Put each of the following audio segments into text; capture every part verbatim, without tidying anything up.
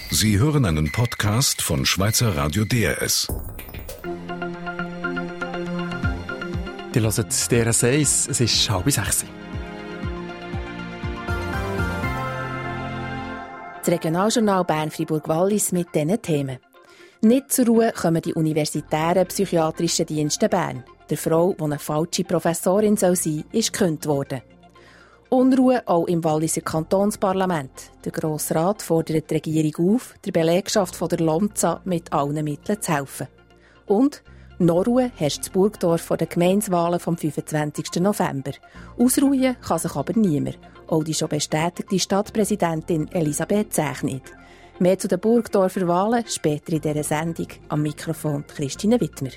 Sie hören einen Podcast von Schweizer Radio D R S. Die hören D R S eins, es ist halb sechs. Das Regionaljournal Bern-Fribourg-Wallis mit diesen Themen. Nicht zur Ruhe kommen die universitären psychiatrischen Dienste Bern. Der Frau, die eine falsche Professorin sein soll, ist gekündigt worden. Unruhe auch im Walliser Kantonsparlament. Der Grosse Rat fordert die Regierung auf, der Belegschaft von der Lonza mit allen Mitteln zu helfen. Und noch Ruhe herrscht in Burgdorf vor den Gemeinswahlen vom fünfundzwanzigsten November. Ausruhen kann sich aber niemand. Auch die schon bestätigte Stadtpräsidentin Elisabeth Zech nicht. Mehr zu den Burgdorfer Wahlen später in dieser Sendung. Am Mikrofon Christine Wittmer.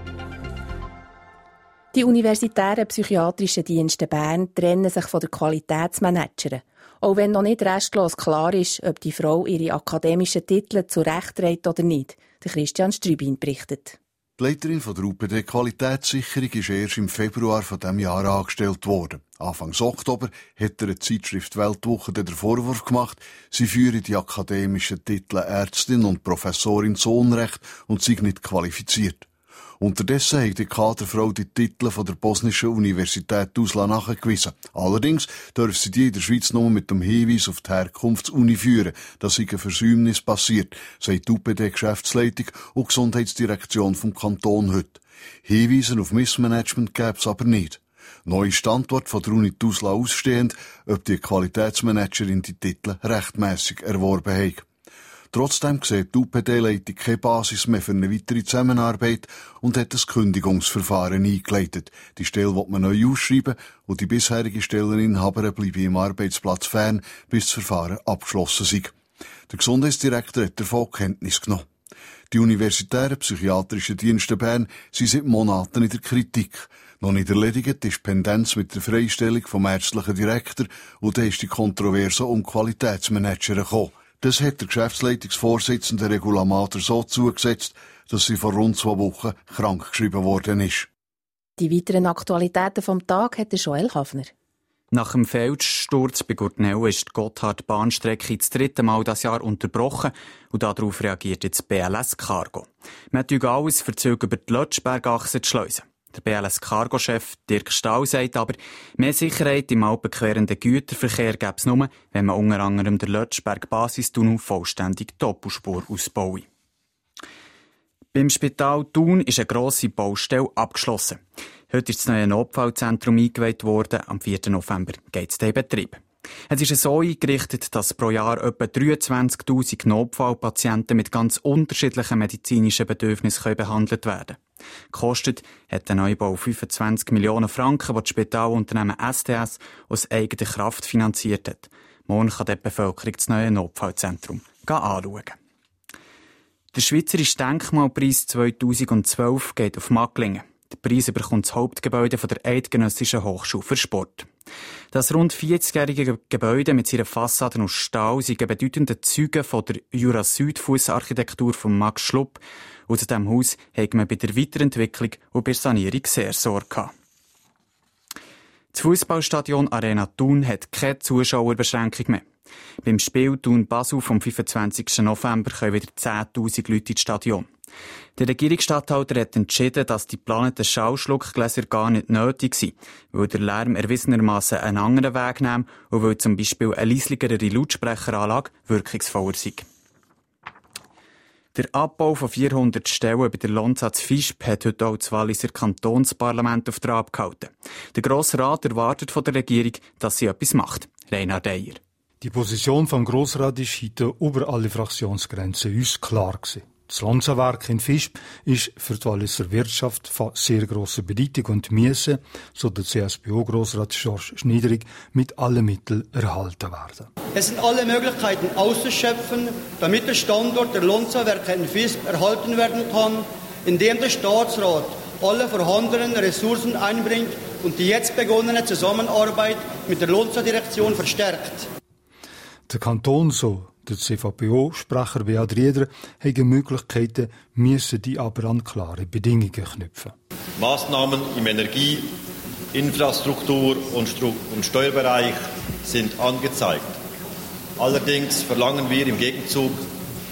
Die universitären psychiatrischen Dienste Bern trennen sich von der Qualitätsmanagerin. Auch wenn noch nicht restlos klar ist, ob die Frau ihre akademischen Titel zurechtträgt oder nicht. Der Christian Strübin berichtet. Die Leiterin von der U P D Qualitätssicherung ist erst im Februar von diesem Jahr angestellt worden. Anfangs Oktober hat der Zeitschrift Weltwoche den Vorwurf gemacht, sie führe die akademischen Titel Ärztin und Professorin zu Unrecht und sei nicht qualifiziert. Unterdessen hat die Kaderfrau die Titel von der Bosnischen Universität Tuzla nachgewiesen. Allerdings darf sie die in der Schweiz nur mit dem Hinweis auf die Herkunftsuni führen. Das sei ein Versäumnis passiert, sagt die U P D-Geschäftsleitung und Gesundheitsdirektion vom Kanton heute. Hinweise auf Missmanagement gäbe es aber nicht. Neue Standort von der Uni Tuzla ausstehend, ob die Qualitätsmanagerin die Titel rechtmässig erworben hat. Trotzdem sieht die U P D-Leitung keine Basis mehr für eine weitere Zusammenarbeit und hat ein Kündigungsverfahren eingeleitet. Die Stelle will man neu ausschreiben und die bisherige Stelleninhaberin bleiben im Arbeitsplatz fern, bis das Verfahren abgeschlossen sei. Der Gesundheitsdirektor hat davon Kenntnis genommen. Die universitären psychiatrischen Dienste Bern sind seit Monaten in der Kritik. Noch nicht erledigt ist die Pendenz mit der Freistellung vom ärztlichen Direktor und dann ist die Kontroverse um Qualitätsmanager gekommen. Das hat der Geschäftsleitungsvorsitzende Regula Mader so zugesetzt, dass sie vor rund zwei Wochen krankgeschrieben worden ist. Die weiteren Aktualitäten vom Tag hat Joel Hafner. Nach dem Felssturz bei Gurtnell ist die Gotthard-Bahnstrecke das dritte Mal dieses Jahr unterbrochen und darauf reagiert jetzt B L S Cargo. Man tut alles für Züge über die Lötschbergachse zu schleusen. Der B L S Cargo-Chef Dirk Stahl sagt aber, mehr Sicherheit im alpenquerenden Güterverkehr gäbe es nur, wenn man unter anderem den Lötschberg-Basistunnel vollständig Doppelspur ausbaue. Beim Spital Thun ist eine grosse Baustelle abgeschlossen. Heute ist das neue Notfallzentrum eingeweiht worden. Am vierten November geht es in Betrieb. Es ist so eingerichtet, dass pro Jahr etwa dreiundzwanzigtausend Notfallpatienten mit ganz unterschiedlichen medizinischen Bedürfnissen behandelt werden können. Gekostet hat der Neubau fünfundzwanzig Millionen Franken, die das Spitalunternehmen S T S aus eigener Kraft finanziert hat. Morgen kann die Bevölkerung das neue Notfallzentrum anschauen. Der Schweizerische Denkmalpreis zweitausendzwölf geht auf Magglingen. Der Preis bekommt das Hauptgebäude von der Eidgenössischen Hochschule für Sport. Das rund vierzigjährige Gebäude mit seinen Fassaden aus Stahl sind ein bedeutender Zeuge von der Jura-Südfuss-Architektur von Max Schlupp. Und zu diesem Haus hat man bei der Weiterentwicklung und bei der Sanierung sehr Sorge gehabt. Das Fußballstadion Arena Thun hat keine Zuschauerbeschränkung mehr. Beim Spiel Thun-Basel vom fünfundzwanzigsten November können wieder zehntausend Leute ins Stadion. Der Regierungsstatthalter hat entschieden, dass die geplanten Schallschluckgläser gar nicht nötig sind, weil der Lärm erwiesenermassen einen anderen Weg nimmt und weil zum Beispiel eine leisligere Lautsprecheranlage wirkungsvoller sei. Der Abbau von vierhundert Stellen bei der Lonza zu Visp hat heute auch das Walliser Kantonsparlament auf Trab gehalten. Der Grosse Rat erwartet von der Regierung, dass sie etwas macht. Reinhard Eyer. Die Position vom Grossrat ist heute über alle Fraktionsgrenzen uns klar gewesen. Das Lonza-Werk in Visp ist für die Walliser Wirtschaft von sehr grosser Bedeutung und müsse, so der C S P O-Grossrat George Schneiderig, mit allen Mitteln erhalten werden. Es sind alle Möglichkeiten auszuschöpfen, damit der Standort der Lonza-Werke in Visp erhalten werden kann, indem der Staatsrat alle vorhandenen Ressourcen einbringt und die jetzt begonnene Zusammenarbeit mit der Lonza-Direktion verstärkt. Der Kanton, so der C V P O-Sprecher Beat Rieder, hat Möglichkeiten, müssen die aber an klare Bedingungen knüpfen. Maßnahmen im Energie-, Infrastruktur- und, Stru- und Steuerbereich sind angezeigt. Allerdings verlangen wir im Gegenzug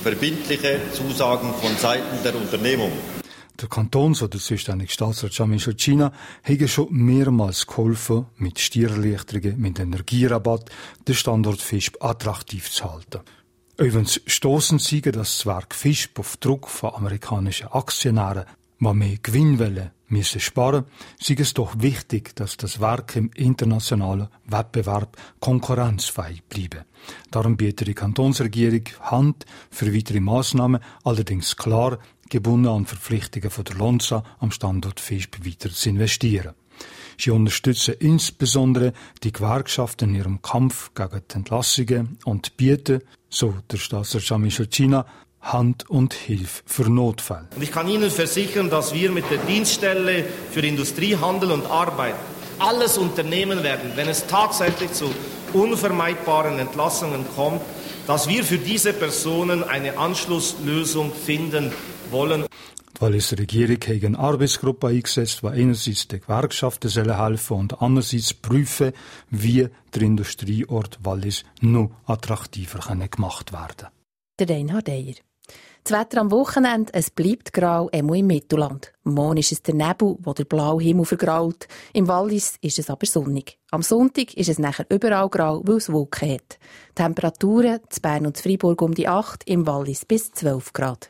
verbindliche Zusagen von Seiten der Unternehmung. Der Kantons- oder zuständige Staatsrat Jean-Michel China hat schon mehrmals geholfen, mit Steuererleichterungen, mit Energierabatt, den Standort Visp attraktiv zu halten. Auch wenn es stossend sei, dass das Werk Visp auf Druck von amerikanischen Aktionären, die mehr Gewinn wollen, müssen sparen, sei es doch wichtig, dass das Werk im internationalen Wettbewerb konkurrenzfähig bleibe. Darum bietet die Kantonsregierung Hand für weitere Massnahmen, allerdings klar gebunden an Verpflichtungen von der Lonza am Standort Visp weiter zu investieren. Sie unterstützen insbesondere die Gewerkschaften in ihrem Kampf gegen die Entlassungen und bieten, so der Staatsrat Jean-Michel China, Hand und Hilfe für Notfälle. Und ich kann Ihnen versichern, dass wir mit der Dienststelle für Industrie, Handel und Arbeit alles unternehmen werden, wenn es tatsächlich zu unvermeidbaren Entlassungen kommt, dass wir für diese Personen eine Anschlusslösung finden wollen. Die Walliser Regierung hat eine Arbeitsgruppe eingesetzt, die einerseits den Gewerkschaften helfen soll und andererseits prüfen, wie der Industrieort Wallis noch attraktiver gemacht werden kann. Der Reinhard Eyer. Das Wetter am Wochenende, es bleibt grau, einmal im Mittelland. Morgen ist es der Nebel, wo der blaue Himmel vergraut. Im Wallis ist es aber sonnig. Am Sonntag ist es nachher überall grau, weil es Wolken hat. Temperaturen zu Bern und zu Freiburg um die acht, im Wallis bis zwölf Grad.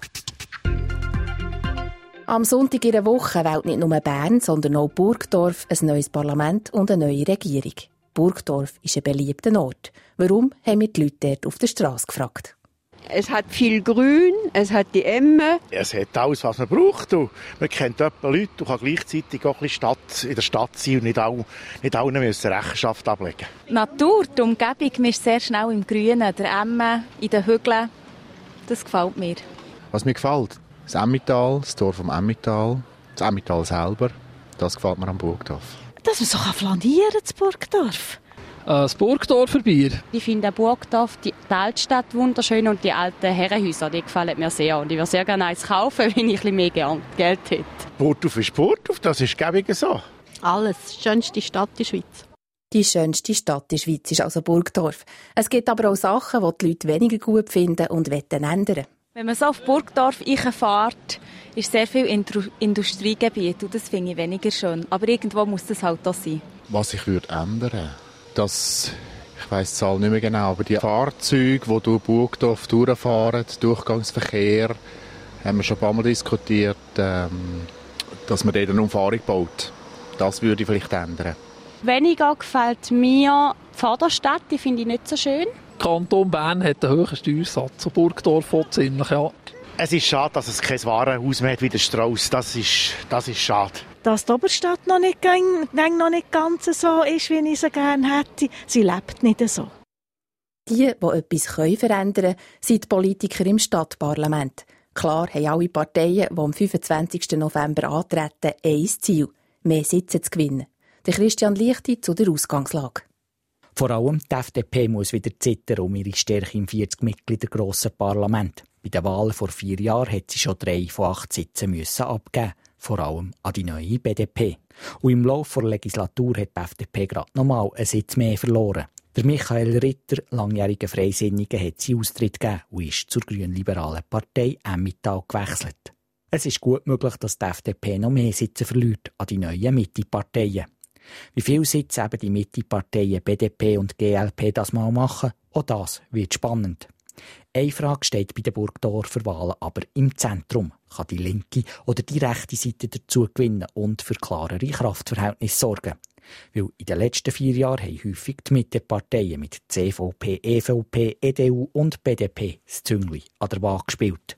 Am Sonntag in der Woche wählt nicht nur Bern, sondern auch Burgdorf ein neues Parlament und eine neue Regierung. Burgdorf ist ein beliebter Ort. Warum, haben wir die Leute dort auf der Straße gefragt. Es hat viel Grün, es hat die Emme. Es hat alles, was man braucht. Man kennt etwa Leute und kann gleichzeitig auch ein bisschen Stadt, in der Stadt sein und nicht, all, nicht allen müssen Rechenschaft ablegen. Die Natur, die Umgebung, man ist sehr schnell im Grünen. Der Emme, in den Hügeln, das gefällt mir. Was mir gefällt, das Emmental, das Dorf vom Emmental, das Emmental selber, das gefällt mir am Burgdorf. Dass man so flanieren kann, das Burgdorf. Das Burgdorfer Bier. Ich finde Burgdorf, die Altstadt wunderschön und die alten Herrenhäuser, die gefallen mir sehr. Und ich würde sehr gerne eins kaufen, wenn ich ein bisschen mehr Geld hätte. Burgdorf ist Burgdorf, das ist gäbig so. Alles, die schönste Stadt in der Schweiz. Die schönste Stadt in der Schweiz ist also Burgdorf. Es gibt aber auch Sachen, die die Leute weniger gut finden und wollen ändern. Wenn man so auf Burgdorf fährt, ist sehr viel Indru- Industriegebiet und das finde ich weniger schön. Aber irgendwo muss das halt auch sein. Was ich würde ändern, dass, ich weiss die Zahl nicht mehr genau, aber die Fahrzeuge, die durch Burgdorf durchfahren, Durchgangsverkehr, haben wir schon ein paar Mal diskutiert, ähm, dass man dort eine Umfahrung baut. Das würde ich vielleicht ändern. Weniger gefällt mir die Vorderstadt, die finde ich nicht so schön. Der Kanton Bern hat einen hohen Steuersatz, und Burgdorf auch ziemlich, ja. Es ist schade, dass es kein Warenhaus mehr hat wie der Strauss. Das ist, das ist schade. Dass die Oberstadt noch nicht, noch nicht ganz so ist, wie ich sie gerne hätte. Sie lebt nicht so. Die, die etwas verändern können, sind die Politiker im Stadtparlament. Klar haben alle Parteien, die am fünfundzwanzigsten November antreten, ein Ziel: mehr Sitze zu gewinnen. Der Christian Lichti zu der Ausgangslage. Vor allem die F D P muss wieder zittern um ihre Stärke im vierzig Mitglieder grossen Parlament. Bei der Wahl vor vier Jahren hat sie schon drei von acht Sitzen müssen abgeben, vor allem an die neue B D P. Und im Laufe der Legislatur hat die F D P gerade nochmal einen Sitz mehr verloren. Der Michael Ritter, langjähriger Freisinniger, hat sie Austritt gegeben und ist zur grünliberalen Partei Emmental gewechselt. Es ist gut möglich, dass die F D P noch mehr Sitze verliert an die neuen Mitte-Parteien. Wie viele Sitze eben die Mitte-Parteien B D P und G L P das mal machen, auch das wird spannend. Eine Frage steht bei den Burgdorfer Wahlen aber im Zentrum. Kann die linke oder die rechte Seite dazu gewinnen und für klarere Kraftverhältnisse sorgen? Weil in den letzten vier Jahren haben häufig die Mitteparteien mit C V P, E V P, E D U und B D P das Züngli an der Waage gespielt.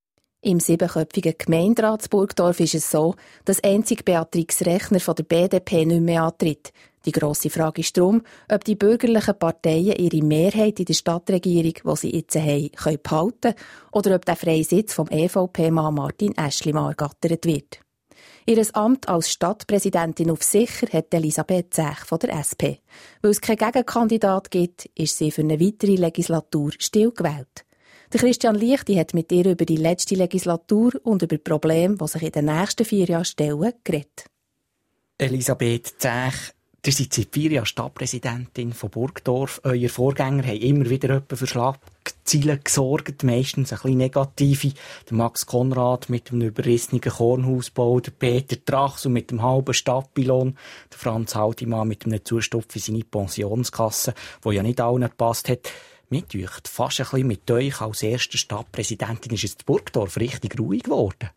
Im siebenköpfigen Gemeinderat Burgdorf ist es so, dass einzig Beatrix Rechner von der B D P nicht mehr antritt. Die grosse Frage ist darum, ob die bürgerlichen Parteien ihre Mehrheit in der Stadtregierung, die sie jetzt haben, können behalten oder ob der freie Sitz vom E V P-Mann Martin Aeschlimann ergattert wird. Ihr Amt als Stadtpräsidentin auf sicher hat Elisabeth Zech von der S P. Weil es keinen Gegenkandidat gibt, ist sie für eine weitere Legislatur still gewählt. Der Christian Lichti hat mit ihr über die letzte Legislatur und über die Probleme, die sich in den nächsten vier Jahren stellen, geredet. Elisabeth Zech, ihr seid seit vier Jahren Stadtpräsidentin von Burgdorf. Euer Vorgänger haben immer wieder jemanden verschlagen. Schlagzeilen gesorgt, meistens ein bisschen negative. Der Max Konrad mit einem überrissenen Kornhausbau, der Peter Trachsel mit dem halben Stadtpylon, der Franz Haldimann mit einem Zustopf in seine Pensionskasse, wo ja nicht allen gepasst hat. Mir dünkt, fast ein bisschen mit euch als erster Stadtpräsidentin ist jetzt Burgdorf richtig ruhig geworden.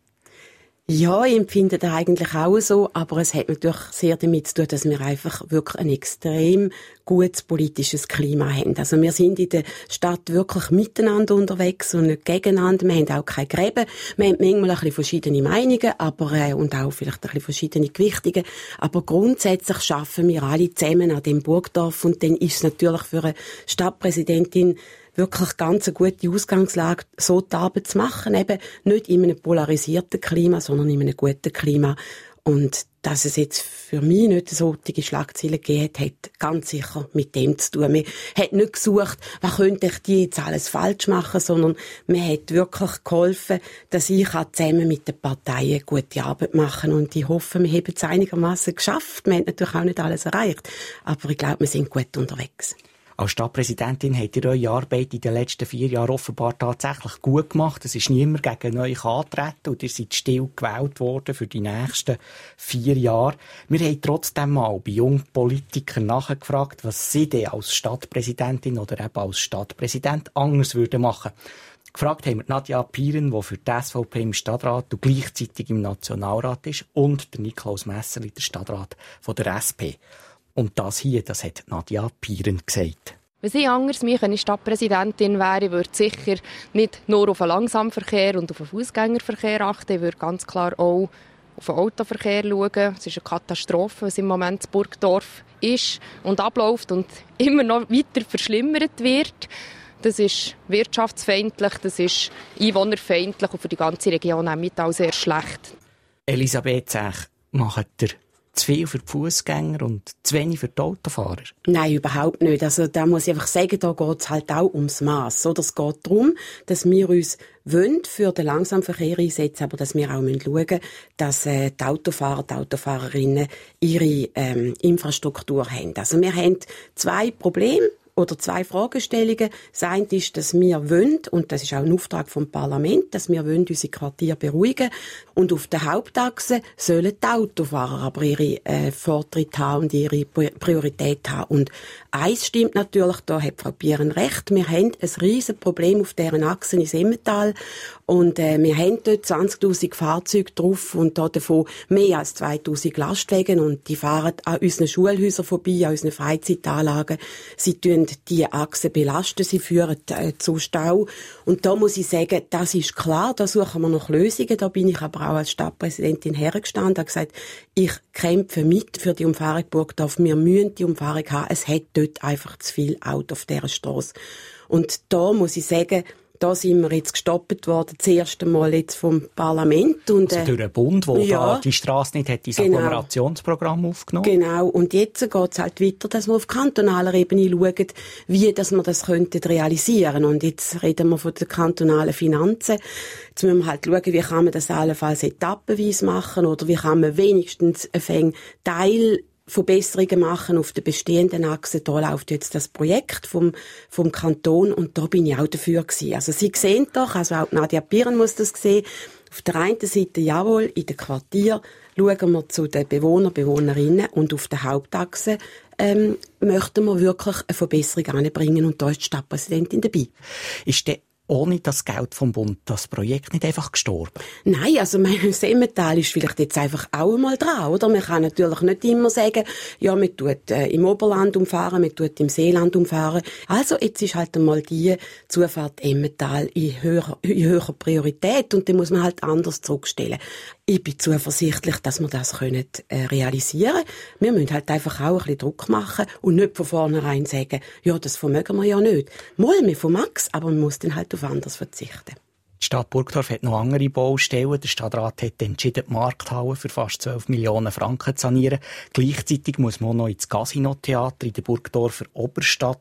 Ja, ich empfinde das eigentlich auch so, aber es hat natürlich sehr damit zu tun, dass wir einfach wirklich ein extrem gutes politisches Klima haben. Also wir sind in der Stadt wirklich miteinander unterwegs und nicht gegeneinander. Wir haben auch keine Gräben. Wir haben manchmal ein bisschen verschiedene Meinungen, aber, äh, und auch vielleicht ein bisschen verschiedene Gewichtungen. Aber grundsätzlich schaffen wir alle zusammen an dem Burgdorf und dann ist es natürlich für eine Stadtpräsidentin wirklich ganz eine gute Ausgangslage, so die Arbeit zu machen. Eben nicht in einem polarisierten Klima, sondern in einem guten Klima. Und dass es jetzt für mich nicht solche Schlagzeilen gegeben hat, hat ganz sicher mit dem zu tun. Man hat nicht gesucht, was könnte ich die jetzt alles falsch machen, sondern man hat wirklich geholfen, dass ich zusammen mit den Parteien gute Arbeit machen kann. Und ich hoffe, wir haben es einigermaßen geschafft. Wir haben natürlich auch nicht alles erreicht. Aber ich glaube, wir sind gut unterwegs. Als Stadtpräsidentin habt ihr eure Arbeit in den letzten vier Jahren offenbar tatsächlich gut gemacht. Es ist niemand gegen euch angetreten und ihr seid still gewählt worden für die nächsten vier Jahre. Wir haben trotzdem mal bei jungen Politikern nachgefragt, was sie denn als Stadtpräsidentin oder eben als Stadtpräsident anders würden machen. Gefragt haben wir Nadja Pieren, die für die S V P im Stadtrat und gleichzeitig im Nationalrat ist, und der Niklaus Messerli, der Stadtrat von der S P. Und das hier, das hat Nadja Pieren gesagt. Wenn ich anders mich eine Stadtpräsidentin wäre, würde ich sicher nicht nur auf den Langsamverkehr und auf den Fußgängerverkehr achten, ich würde ganz klar auch auf den Autoverkehr schauen. Es ist eine Katastrophe, was im Moment in Burgdorf ist und abläuft und immer noch weiter verschlimmert wird. Das ist wirtschaftsfeindlich, das ist einwohnerfeindlich und für die ganze Region auch sehr schlecht. Elisabeth Zech, macht ihr zu viel für die Fußgänger und zu wenig für die Autofahrer? Nein, überhaupt nicht. Also da muss ich einfach sagen, da geht es halt auch ums Mass. Oder? Es geht darum, dass wir uns wollen für den Langsamverkehr einsetzen, aber dass wir auch schauen müssen, dass äh, die Autofahrer, die Autofahrerinnen ihre ähm, Infrastruktur haben. Also wir haben zwei Probleme oder zwei Fragestellungen. Das eine ist, dass wir wollen, und das ist auch ein Auftrag vom Parlament, dass wir wollen unsere Quartiere beruhigen. Und auf der Hauptachse sollen die Autofahrer aber ihre äh, Vortritt haben und ihre Priorität haben. Und eins stimmt natürlich, da hat Frau Pieren recht, wir haben ein riesen Problem auf deren Achsen ins Emmental. Und äh, wir haben dort zwanzigtausend Fahrzeuge drauf und da davon mehr als zweitausend Lastwagen. Und die fahren an unseren Schulhäusern vorbei, an unseren Freizeitanlagen. Sie tun die Achse belasten, sie führen äh, zu Stau. Und da muss ich sagen, das ist klar, da suchen wir noch Lösungen. Da bin ich aber auch als Stadtpräsidentin hergestanden und habe gesagt, ich kämpfe mit für die Umfahrung Burgdorf. Wir müssen die Umfahrung haben. Es hat dort einfach zu viel Auto auf dieser Strasse. Und da muss ich sagen, da sind wir jetzt gestoppt worden, das erste Mal jetzt vom Parlament. Und, also durch den Bund, der ja, da die Strasse nicht hat, dieses genau. Agglomerationsprogramm aufgenommen. Genau, und jetzt geht es halt weiter, dass wir auf kantonaler Ebene schauen, wie dass wir das könnten realisieren. Und jetzt reden wir von den kantonalen Finanzen. Jetzt müssen wir halt schauen, wie kann man das allenfalls etappenweise machen oder wie kann man wenigstens einen Teil Verbesserungen machen auf der bestehenden Achse. Da läuft jetzt das Projekt vom, vom Kanton und da bin ich auch dafür gewesen. Also Sie sehen doch, also auch Nadja Pieren muss das sehen, auf der einen Seite jawohl, in den Quartier schauen wir zu den Bewohnern, Bewohnerinnen und auf der Hauptachse ähm, möchten wir wirklich eine Verbesserung anbringen und da ist die Stadtpräsidentin dabei. Ist der ohne das Geld vom Bund das Projekt nicht einfach gestorben? Nein, also mein Emmental ist vielleicht jetzt einfach auch mal dran, oder? Man kann natürlich nicht immer sagen, ja, man tut äh, im Oberland umfahren, man tut im Seeland umfahren. Also jetzt ist halt einmal die Zufahrt Emmental in höherer, in höherer Priorität und dann muss man halt anders zurückstellen. Ich bin zuversichtlich, dass wir das können, äh, realisieren können. Wir müssen halt einfach auch ein bisschen Druck machen und nicht von vornherein sagen, ja, das vermögen wir ja nicht. Mal, wir von Max, aber man muss dann halt auf anderes verzichten. Die Stadt Burgdorf hat noch andere Baustellen. Der Stadtrat hat entschieden, die Markthalle für fast zwölf Millionen Franken zu sanieren. Gleichzeitig muss man noch ins Casino-Theater in der Burgdorfer Oberstadt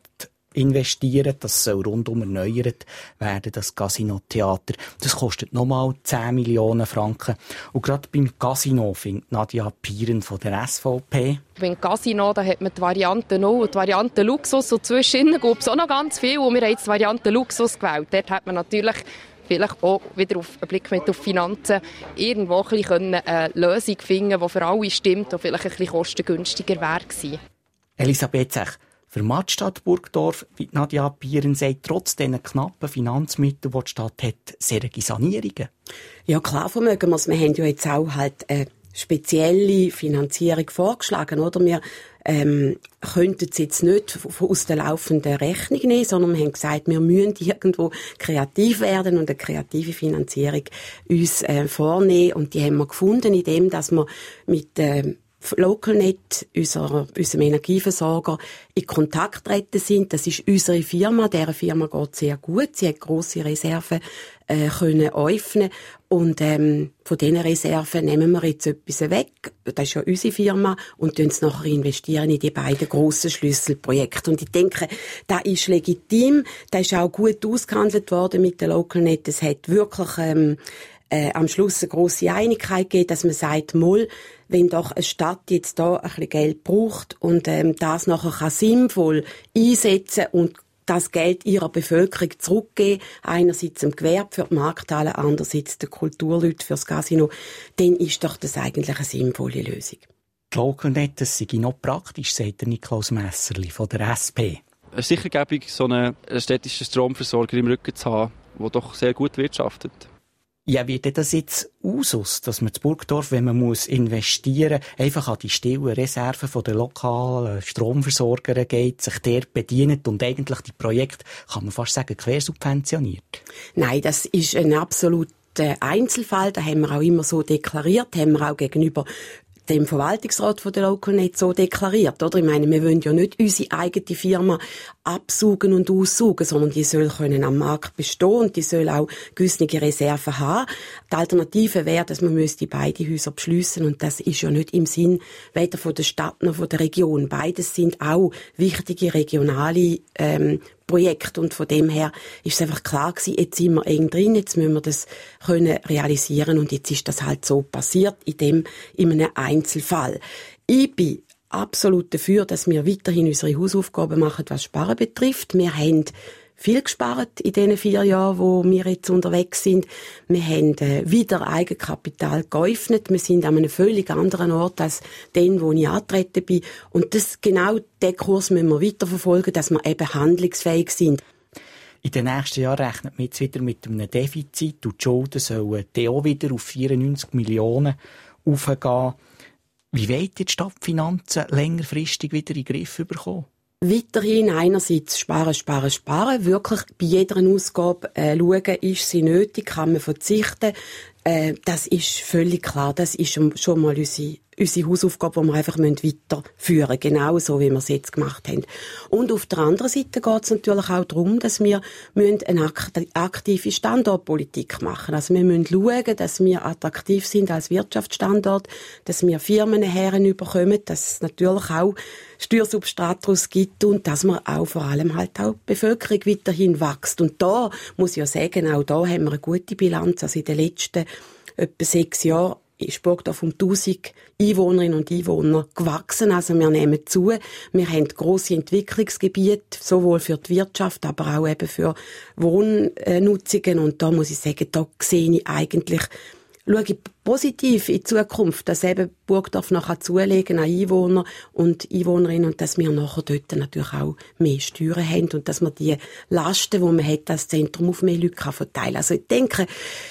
investieren. Das soll rundum erneuert werden, das Casino-Theater. Das kostet nochmal zehn Millionen Franken. Und gerade beim Casino findet Nadia Pieren von der S V P. Beim Casino da hat man die Variante null und die Variante Luxus. Und zwischen gibt es auch noch ganz viel. Und wir haben jetzt die Variante Luxus gewählt. Dort hat man natürlich vielleicht auch wieder auf einen Blick mit auf Finanzen irgendwo ein bisschen eine Lösung finden, die für alle stimmt und vielleicht ein bisschen kostengünstiger wäre gewesen. Elisabeth Zech, für die Stadt Burgdorf, wie Nadia Pieren sagt, trotz diesen knappen Finanzmitteln, die die Stadt hat, sehr Sanierungen. Ja, klar vermögen wir es. Wir haben ja jetzt auch halt eine spezielle Finanzierung vorgeschlagen, oder? Wir ähm, könnten es jetzt nicht aus der laufenden Rechnung nehmen, sondern wir haben gesagt, wir müssen irgendwo kreativ werden und eine kreative Finanzierung uns äh, vornehmen. Und die haben wir gefunden, indem dass wir mit äh, LocalNet, unser, unserem Energieversorger, in Kontakt treten sind. Das ist unsere Firma. Dieser Firma geht sehr gut. Sie hat grosse Reserven äh, können öffnen. Und ähm, von diesen Reserven nehmen wir jetzt etwas weg. Das ist ja unsere Firma. Und investieren es nachher investieren in die beiden grossen Schlüsselprojekte. Und ich denke, das ist legitim. Das ist auch gut ausgehandelt worden mit der LocalNet. Es hat wirklich ähm, äh, am Schluss eine grosse Einigkeit gegeben, dass man sagt, mal, wenn doch eine Stadt jetzt da ein bisschen Geld braucht und ähm, das nachher kann sinnvoll einsetzen und das Geld ihrer Bevölkerung zurückgeben, einerseits dem Gewerbe für die Markthalle, andererseits den Kulturleuten fürs Casino, dann ist doch das eigentlich eine sinnvolle Lösung. Die LocalNet, das sei noch praktisch, sagt der Niklaus Messerli von der S P. Es ist sicher gäbig, so einen städtischen Stromversorger im Rücken zu haben, der doch sehr gut wirtschaftet. Ja, wird das jetzt Usus, dass man in Burgdorf, wenn man muss investieren muss, einfach an die stillen Reserven der lokalen Stromversorger geht, sich der bedient und eigentlich die Projekte, kann man fast sagen, quersubventioniert? Nein, das ist ein absoluter Einzelfall. Da haben wir auch immer so deklariert, haben wir auch gegenüber dem Verwaltungsrat von der LocalNet so deklariert, oder? Ich meine, wir wollen ja nicht unsere eigene Firma absaugen und aussaugen, sondern die soll können am Markt bestehen und die soll auch gewisse Reserven haben. Die Alternative wäre, dass man müsste beide Häuser beschliessen und das ist ja nicht im Sinn weder von der Stadt noch von der Region. Beides sind auch wichtige regionale ähm, Projekt und von dem her ist es einfach klar gewesen, jetzt sind wir eng drin, jetzt müssen wir das können realisieren und jetzt ist das halt so passiert in dem, in einem Einzelfall. Ich bin absolut dafür, dass wir weiterhin unsere Hausaufgaben machen, was Sparen betrifft. Wir haben viel gespart in diesen vier Jahren, wo wir jetzt unterwegs sind. Wir haben äh, wieder Eigenkapital geöffnet. Wir sind an einem völlig anderen Ort als den, wo ich angetreten bin. Und das, genau diesen Kurs müssen wir weiterverfolgen, dass wir eben handlungsfähig sind. In den nächsten Jahren rechnet man jetzt wieder mit einem Defizit und die Schulden sollen dann auch wieder auf vierundneunzig Millionen aufgehen. Wie wollt ihr die Stadtfinanzen längerfristig wieder in den Griff bekommen? Weiterhin einerseits sparen, sparen, sparen. Wirklich bei jeder Ausgabe äh, schauen, ist sie nötig, kann man verzichten. Äh, das ist völlig klar. Das ist schon, schon mal unsere, unsere Hausaufgabe, die wir einfach weiterführen müssen. Genau so, wie wir es jetzt gemacht haben. Und auf der anderen Seite geht es natürlich auch darum, dass wir eine aktive Standortpolitik machen. Also wir müssen schauen, dass wir attraktiv sind als Wirtschaftsstandort, dass wir Firmen herüberkommen, dass es natürlich auch Steuersubstrat daraus gibt und dass man auch vor allem halt auch die Bevölkerung weiterhin wächst. Und da muss ich ja sagen, auch da haben wir eine gute Bilanz. Also in den letzten etwa sechs Jahren ist Burgdorf um tausend Einwohnerinnen und Einwohner gewachsen. Also wir nehmen zu. Wir haben grosse Entwicklungsgebiete, sowohl für die Wirtschaft, aber auch eben für Wohnnutzungen. Und da muss ich sagen, da sehe ich eigentlich, schaue ich positiv in die Zukunft, dass eben Burgdorf nachher zulegen an Einwohner und Einwohnerinnen und dass wir nachher dort natürlich auch mehr Steuern haben und dass wir die Lasten, die man hat, als Zentrum auf mehr Leute verteilen kann. Also ich denke,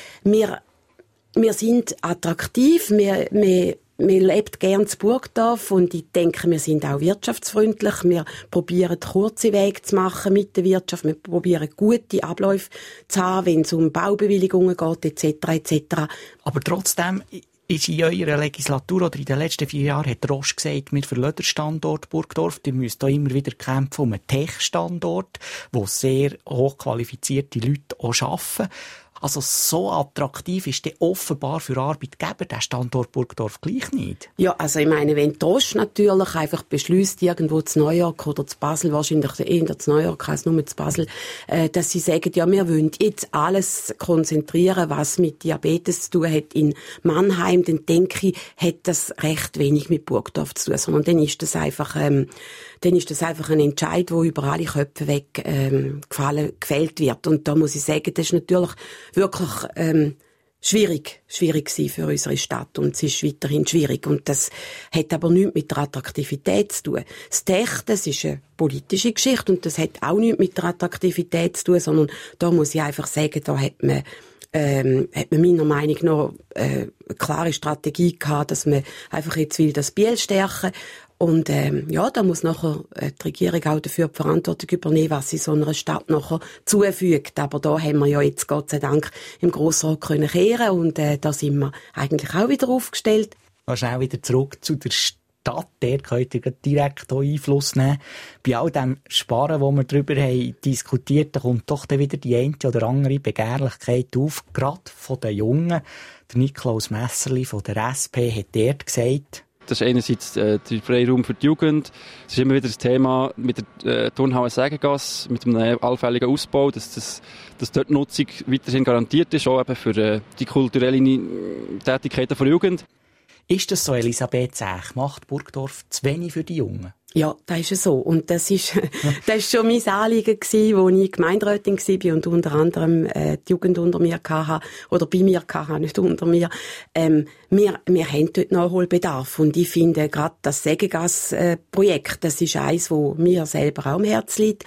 wir Wir sind attraktiv, wir, wir, wir leben gerne in Burgdorf und ich denke, wir sind auch wirtschaftsfreundlich. Wir probieren kurze Wege zu machen mit der Wirtschaft, wir probieren gute Abläufe zu haben, wenn es um Baubewilligungen geht, et cetera et cetera. Aber trotzdem ist in eurer Legislatur oder in den letzten vier Jahren hat Roche gesagt, wir verlassen den Standort Burgdorf. Ihr müsst hier immer wieder kämpfen um einen Tech-Standort, wo sehr hochqualifizierte Leute auch arbeiten. Also so attraktiv ist der offenbar für Arbeitgeber der Standort Burgdorf gleich nicht. Ja, also ich meine, wenn Trost natürlich einfach beschließt, irgendwo zu New York oder zu Basel, wahrscheinlich eher zu New York als nur zu Basel, äh, dass sie sagen, ja, wir wollen jetzt alles konzentrieren, was mit Diabetes zu tun hat in Mannheim, dann denke ich, hat das recht wenig mit Burgdorf zu tun, sondern dann ist das einfach, ähm, dann ist das einfach ein Entscheid, der über alle Köpfe weg ähm, gefallen, gefällt wird. Und da muss ich sagen, das ist natürlich wirklich ähm, schwierig, schwierig gewesen für unsere Stadt und es ist weiterhin schwierig. Und das hat aber nichts mit der Attraktivität zu tun. Das Tech, das ist eine politische Geschichte und das hat auch nichts mit der Attraktivität zu tun, sondern da muss ich einfach sagen, da hat man Ähm, hat man meiner Meinung nach äh, eine klare Strategie gehabt, dass man einfach jetzt will das Biel stärken. Und ähm, ja, da muss nachher äh, die Regierung auch dafür die Verantwortung übernehmen, was sie so einer Stadt nachher zufügt. Aber da haben wir ja jetzt Gott sei Dank im Grossrat können kehren und äh, da sind wir eigentlich auch wieder aufgestellt. Mal schnell wieder zurück zu der Stadt. Der könnt ihr direkt Einfluss nehmen. Bei all dem Sparen, wo wir darüber haben diskutiert, da kommt doch dann wieder die eine oder andere Begehrlichkeit auf, gerade von den Jungen. Der Niklaus Messerli von der S P hat dort gesagt, das ist einerseits äh, der Freiraum für die Jugend. Es ist immer wieder das Thema mit der äh, Turnhalle Sägegasse, mit einem allfälligen Ausbau, dass, das, dass dort die Nutzung weiterhin garantiert ist, auch eben für äh, die kulturellen Tätigkeiten der Jugend. Ist das so, Elisabeth Zech? Macht Burgdorf zu wenig für die Jungen? Ja, das ist so. Und das ist, das ist schon mein Anliegen gewesen, wo ich Gemeinderätin war und unter anderem äh, die Jugend unter mir hatte, oder bei mir hatte, nicht unter mir. Ähm, wir, wir haben dort Nachholbedarf. Und ich finde, gerade das Sägegasse-Projekt, das ist eins, wo mir selber auch am Herzen liegt.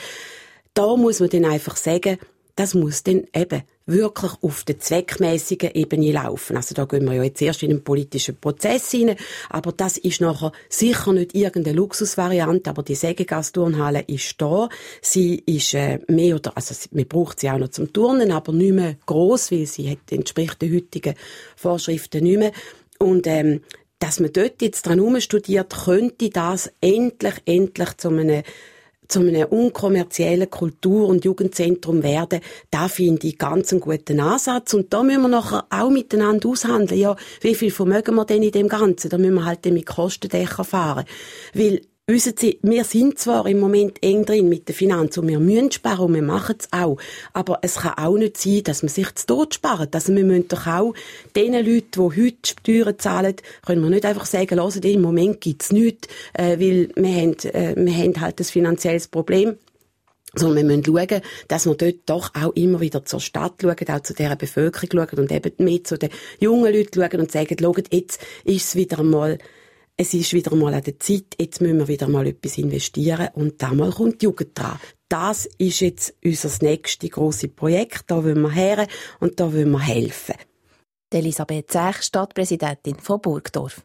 Da muss man dann einfach sagen, das muss dann eben wirklich auf der zweckmässigen Ebene laufen. Also da gehen wir ja jetzt erst in einen politischen Prozess rein, aber das ist nachher sicher nicht irgendeine Luxusvariante, aber die Sägegasse-Turnhalle ist da. Sie ist äh, mehr oder, also man braucht sie auch noch zum Turnen, aber nicht mehr gross, weil sie hat, entspricht den heutigen Vorschriften nicht mehr. Und ähm, dass man dort jetzt dran herumstudiert, könnte das endlich, endlich zu einem zu einem unkommerziellen Kultur- und Jugendzentrum werden, da finde ich ganz einen guten Ansatz. Und da müssen wir nachher auch miteinander aushandeln, ja, wie viel vermögen wir denn in dem Ganzen? Da müssen wir halt mit Kostendächern fahren. Weil, wissen Sie, wir sind zwar im Moment eng drin mit den Finanzen und wir müssen sparen und wir machen es auch. Aber es kann auch nicht sein, dass man sich zu Tod spart. Also wir müssen doch auch den Leuten, die heute Steuern zahlen, können wir nicht einfach sagen, hören, im Moment gibt es nichts, äh, weil wir haben, äh, wir haben halt ein finanzielles Problem. Sondern wir müssen schauen, dass wir dort doch auch immer wieder zur Stadt schauen, auch zu dieser Bevölkerung schauen und eben mit zu den jungen Leuten schauen und sagen, schaut, jetzt ist es wieder einmal Es ist wieder mal an der Zeit, jetzt müssen wir wieder mal etwas investieren und da mal kommt die Jugend dran. Das ist jetzt unser nächstes grosses Projekt, da wollen wir her und da wollen wir helfen. Elisabeth Zech, Stadtpräsidentin von Burgdorf.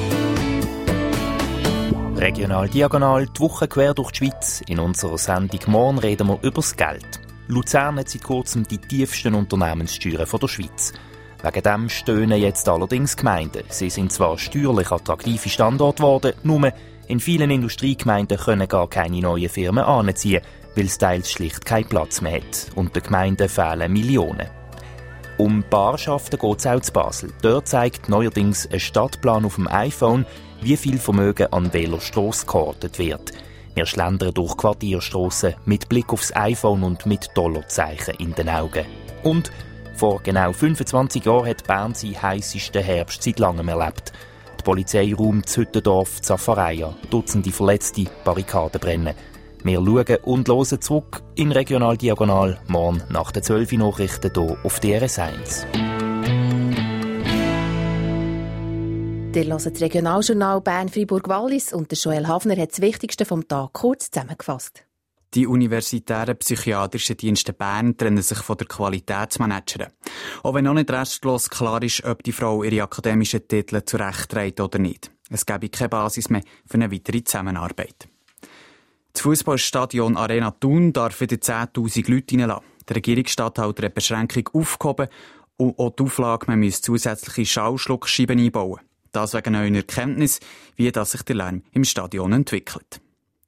Regional Diagonal, die Woche quer durch die Schweiz. In unserer Sendung morgen reden wir über das Geld. Luzern hat seit kurzem die tiefsten Unternehmenssteuern der Schweiz. Wegen dem stöhnen jetzt allerdings Gemeinden. Sie sind zwar steuerlich attraktive Standorte geworden, nur in vielen Industriegemeinden können gar keine neuen Firmen anziehen, weil es teils schlicht keinen Platz mehr hat. Und den Gemeinden fehlen Millionen. Um Barschaften geht es auch zu Basel. Dort zeigt neuerdings ein Stadtplan auf dem iPhone, wie viel Vermögen an welcher Strasse gehortet wird. Wir schlendern durch Quartierstrassen mit Blick aufs iPhone und mit Dollarzeichen in den Augen. Und vor genau fünfundzwanzig Jahren hat Bern seinen heissesten Herbst seit langem erlebt. Die Polizei räumt das Hüttendorf Zafareia, Dutzende Verletzte, Barrikaden brennen. Wir schauen und hören zurück in Regional Diagonal, morgen nach den zwölf Nachrichten hier auf D R S eins. Ihr hört das Regionaljournal Bern-Freiburg-Wallis und der Joel Hafner hat das Wichtigste vom Tag kurz zusammengefasst. Die universitären psychiatrischen Dienste Bern trennen sich von der Qualitätsmanagerin. Auch wenn noch nicht restlos klar ist, ob die Frau ihre akademischen Titel zurechtträgt oder nicht. Es gäbe keine Basis mehr für eine weitere Zusammenarbeit. Das Fußballstadion Arena Thun darf wieder zehntausend Leute reinlassen. Der Regierungsstatthalter hat die Beschränkung aufgehoben und auch die Auflage, man müsse zusätzliche Schallschluckscheiben einbauen. Das wegen neuen Erkenntnissen, wie das sich der Lärm im Stadion entwickelt.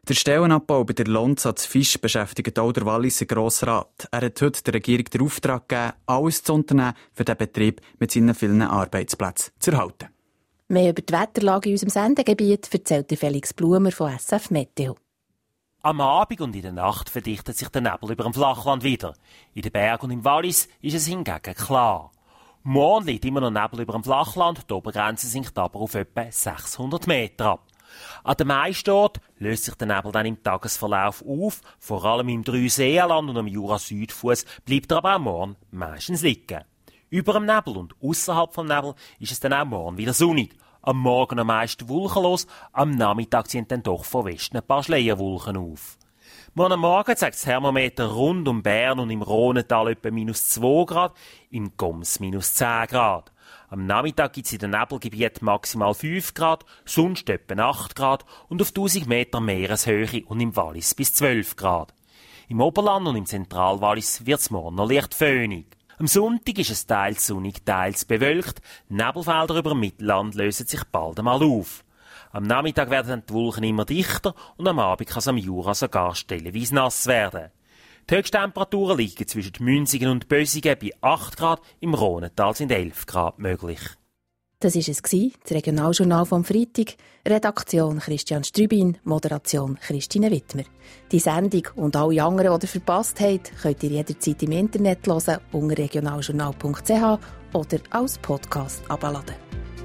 Der Stellenabbau bei der Lonza zu Fisch beschäftigt auch der Walliser Grossrat. Er hat heute der Regierung den Auftrag gegeben, alles zu unternehmen, für den Betrieb mit seinen vielen Arbeitsplätzen zu erhalten. Mehr über die Wetterlage in unserem Sendegebiet erzählt Felix Blumer von S F Meteo. Am Abend und in der Nacht verdichtet sich der Nebel über dem Flachland wieder. In den Bergen und im Wallis ist es hingegen klar. Morgen liegt immer noch Nebel über dem Flachland, die Obergrenze sinkt aber auf etwa sechshundert Meter ab. An den meisten Orten löst sich der Nebel dann im Tagesverlauf auf, vor allem im Dreiseenland und am Jura-Südfuss bleibt er aber auch morgen meistens liegen. Über dem Nebel und außerhalb vom Nebel ist es dann auch morgen wieder sonnig. Am Morgen am meisten wolkenlos, am Nachmittag ziehen dann doch von Westen ein paar Schleierwolken auf. Morgen Morgen zeigt das Thermometer rund um Bern und im Rhonental etwa minus zwei Grad, im Goms minus zehn Grad. Am Nachmittag gibt es in den Nebelgebieten maximal fünf Grad, sonst etwa acht Grad und auf tausend Meter Meereshöhe und im Wallis bis zwölf Grad. Im Oberland und im Zentralwallis wird es morgen noch leicht föhnig. Am Sonntag ist es teils sonnig, teils bewölkt. Nebelfelder über dem Mittelland lösen sich bald einmal auf. Am Nachmittag werden dann die Wolken immer dichter und am Abend kann es am Jura sogar stellenweise nass werden. Die Höchsttemperaturen liegen zwischen Münzigen und Bösigen bei acht Grad, im Rhonental sind elf Grad möglich. Das war es, das Regionaljournal vom Freitag. Redaktion Christian Strübin, Moderation Christine Wittmer. Die Sendung und alle anderen, die ihr verpasst habt, könnt ihr jederzeit im Internet hören, unter regionaljournal punkt c h oder als Podcast abladen.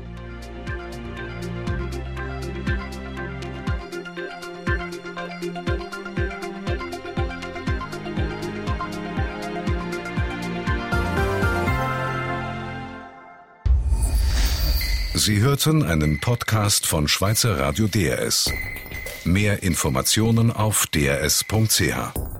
Sie hörten einen Podcast von Schweizer Radio D R S. Mehr Informationen auf d r s punkt c h.